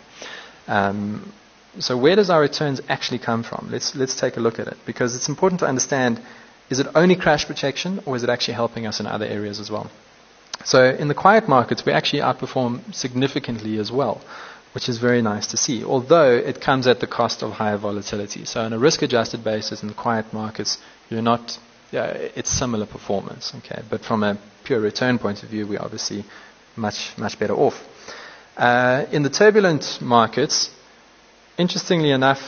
So where does our returns actually come from? Let's take a look at it, because it's important to understand, is it only crash protection, or is it actually helping us in other areas as well? So in the quiet markets, we actually outperform significantly as well, which is very nice to see, although it comes at the cost of higher volatility. So on a risk-adjusted basis in the quiet markets, it's similar performance, okay? But from a pure return point of view, we're obviously much better off. In the turbulent markets, interestingly enough,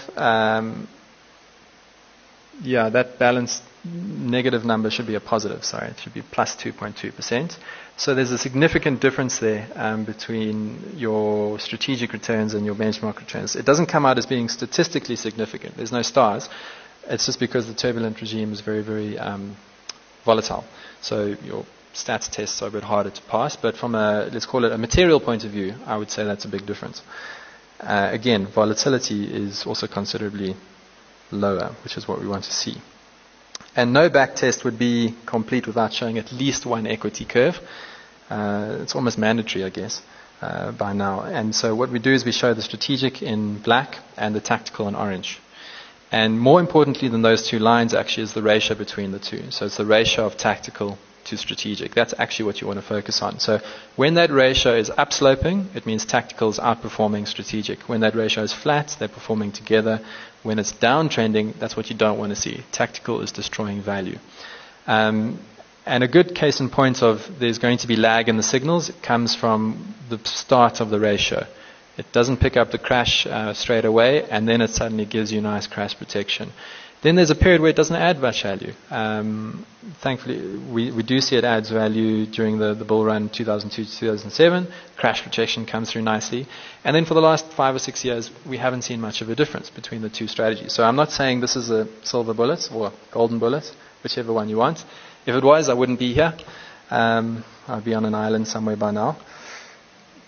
that balanced negative number should be a positive. It should be plus 2.2%. So there's a significant difference there between your strategic returns and your benchmark returns. It doesn't come out as being statistically significant. There's no stars. It's just because the turbulent regime is very, very volatile. So your stats tests are a bit harder to pass. But from let's call it a material point of view, I would say that's a big difference. Again, volatility is also considerably lower, which is what we want to see. And no back test would be complete without showing at least one equity curve. It's almost mandatory, I guess, by now. And so what we do is we show the strategic in black and the tactical in orange. And more importantly than those two lines actually is the ratio between the two. So it's the ratio of tactical to strategic. That's actually what you want to focus on. So when that ratio is upsloping, it means tactical is outperforming strategic. When that ratio is flat, they're performing together. When it's downtrending, that's what you don't want to see. Tactical is destroying value. And a good case in point of there's going to be lag in the signals, it comes from the start of the ratio. It doesn't pick up the crash straight away, and then it suddenly gives you nice crash protection. Then there's a period where it doesn't add much value. Thankfully, we do see it adds value during the bull run 2002 to 2007. Crash protection comes through nicely. And then for the last 5 or 6 years, we haven't seen much of a difference between the two strategies. So I'm not saying this is a silver bullet or golden bullet, whichever one you want. If it was, I wouldn't be here. I'd be on an island somewhere by now.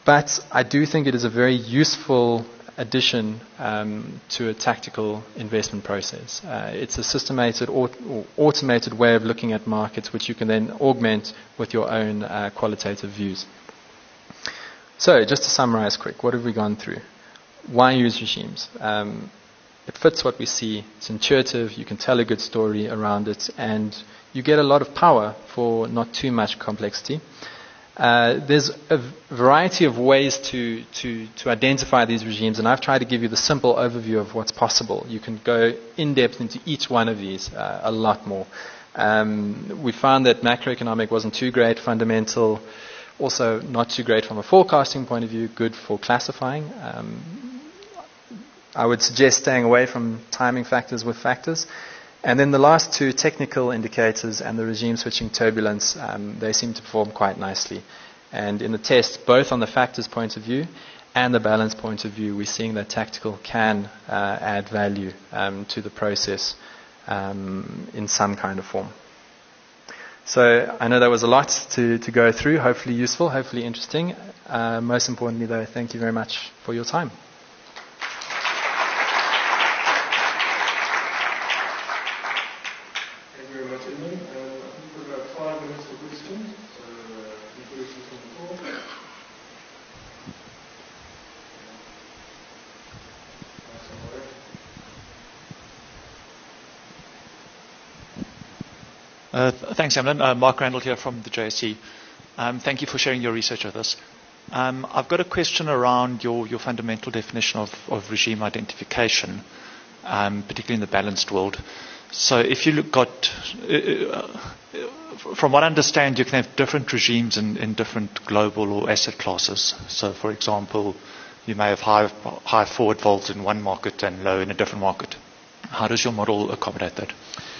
But I do think it is a very useful addition to a tactical investment process. It's a systemated or automated way of looking at markets, which you can then augment with your own qualitative views. So, just to summarize quick, what have we gone through? Why use regimes? It fits what we see. It's intuitive. You can tell a good story around it, and you get a lot of power for not too much complexity. There's a variety of ways to identify these regimes, and I've tried to give you the simple overview of what's possible. You can go in depth into each one of these a lot more. We found that macroeconomic wasn't too great, fundamental, also not too great from a forecasting point of view, good for classifying. I would suggest staying away from timing factors with factors. And then the last two, technical indicators and the regime switching turbulence, they seem to perform quite nicely. And in the test, both on the factors point of view and the balance point of view, we're seeing that tactical can add value to the process in some kind of form. So I know that was a lot to go through, hopefully useful, hopefully interesting. Most importantly, though, thank you very much for your time. Thanks, Emlyn. Mark Randall here from the JSE. Thank you for sharing your research with us. I've got a question around your fundamental definition of regime identification, particularly in the balanced world. So if you from what I understand, you can have different regimes in different global or asset classes. So, for example, you may have high forward vols in one market and low in a different market. How does your model accommodate that?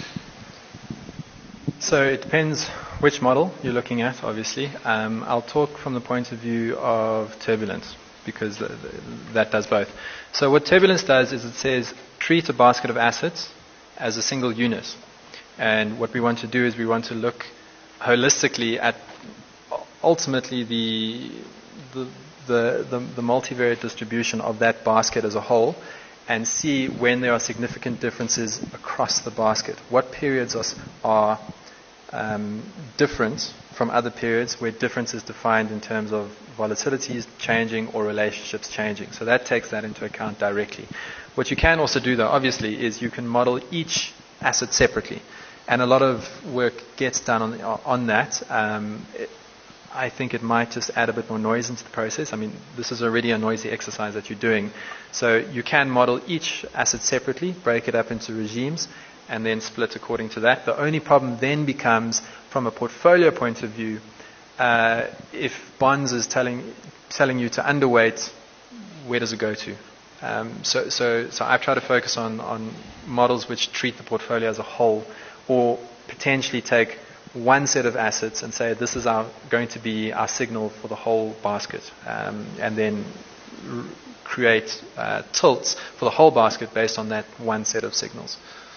So it depends which model you're looking at, obviously. I'll talk from the point of view of turbulence, because that does both. So what turbulence does is it says treat a basket of assets as a single unit. And what we want to do is we want to look holistically at ultimately the multivariate distribution of that basket as a whole, and see when there are significant differences across the basket. What periods are different from other periods where difference is defined in terms of volatilities changing or relationships changing. So that takes that into account directly. What you can also do, though, obviously, is you can model each asset separately. And a lot of work gets done on that. I think it might just add a bit more noise into the process. I mean, this is already a noisy exercise that you're doing. So you can model each asset separately, break it up into regimes, and then split according to that. The only problem then becomes, from a portfolio point of view, if bonds is telling you to underweight, where does it go to? So I've tried to focus on models which treat the portfolio as a whole, or potentially take one set of assets and say this is going to be our signal for the whole basket, and then create tilts for the whole basket based on that one set of signals.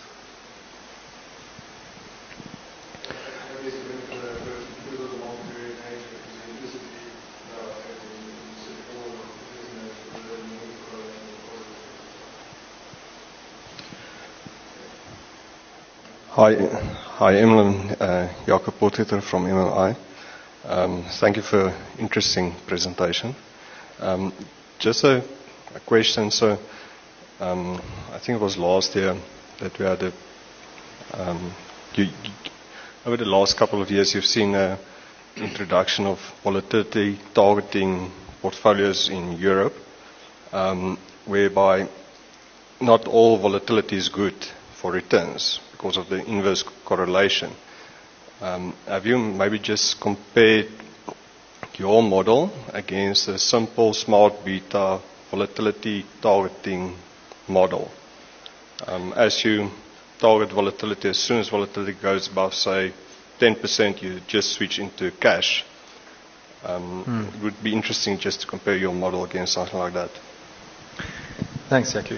Hi, Emlyn. Jacob Potgieter from MMI. Thank you for an interesting presentation. Just a question. So, I think it was last year that we had over the last couple of years, you've seen an introduction of volatility targeting portfolios in Europe, whereby not all volatility is good for returns because of the inverse correlation. Have you maybe just compared your model against a simple smart beta volatility targeting model? As you target volatility, as soon as volatility goes above, say, 10%, you just switch into cash. It would be interesting just to compare your model against something like that. Thanks, Yaku.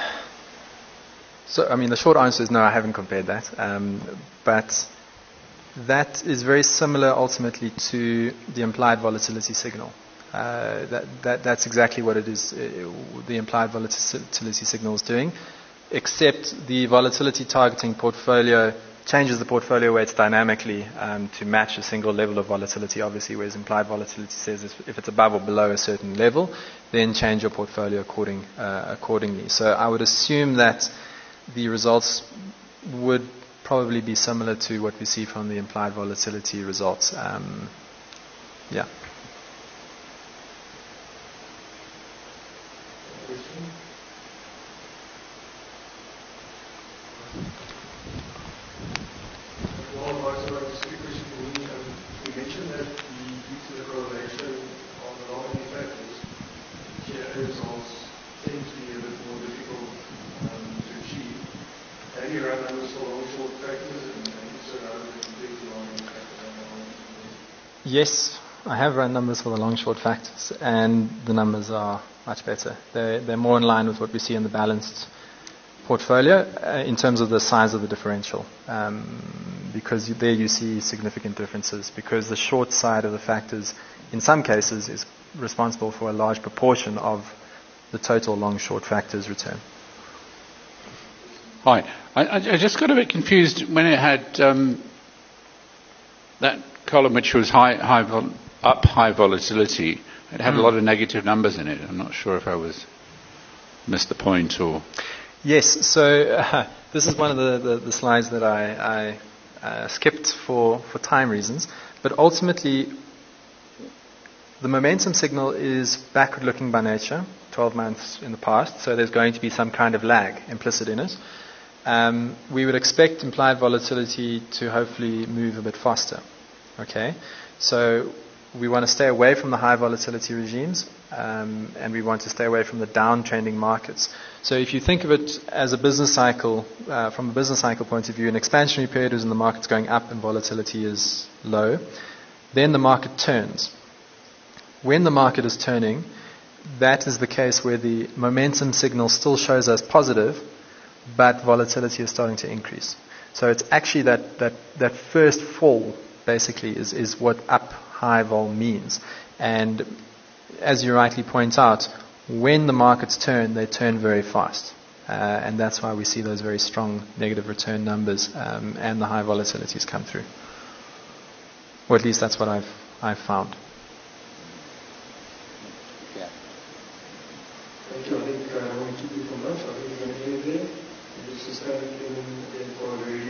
So, I mean, the short answer is no, I haven't compared that. But that is very similar ultimately to the implied volatility signal. That's exactly what it is, the implied volatility signal is doing, except the volatility targeting portfolio changes the portfolio weights dynamically to match a single level of volatility, obviously, whereas implied volatility says if it's above or below a certain level, then change your portfolio accordingly. So I would assume that the results would probably be similar to what we see from the implied volatility results. Yeah. Yes, I have run numbers for the long-short factors, and the numbers are much better. They're more in line with what we see in the balanced portfolio in terms of the size of the differential, because there you see significant differences, because the short side of the factors, in some cases, is responsible for a large proportion of the total long-short factors return. Hi. I just got a bit confused when it had that column which was high volatility. It had a lot of negative numbers in it. I'm not sure if I missed the point or... Yes, so this is one of the slides that I skipped for time reasons. But ultimately, the momentum signal is backward-looking by nature, 12 months in the past, so there's going to be some kind of lag implicit in it. We would expect implied volatility to hopefully move a bit faster. Okay, so we want to stay away from the high volatility regimes, and we want to stay away from the downtrending markets. So if you think of it as a business cycle, from a business cycle point of view, an expansionary period is when the market's going up and volatility is low. Then the market turns. When the market is turning, that is the case where the momentum signal still shows us positive, but volatility is starting to increase. So it's actually that first fall basically is what up high vol means. And as you rightly point out, when the markets turn, they turn very fast. And that's why we see those very strong negative return numbers and the high volatilities come through. Or at least that's what I've found. Yeah. Thank you. I think I want to keep you from lunch. I think we're going to end it there. This is Karen again for the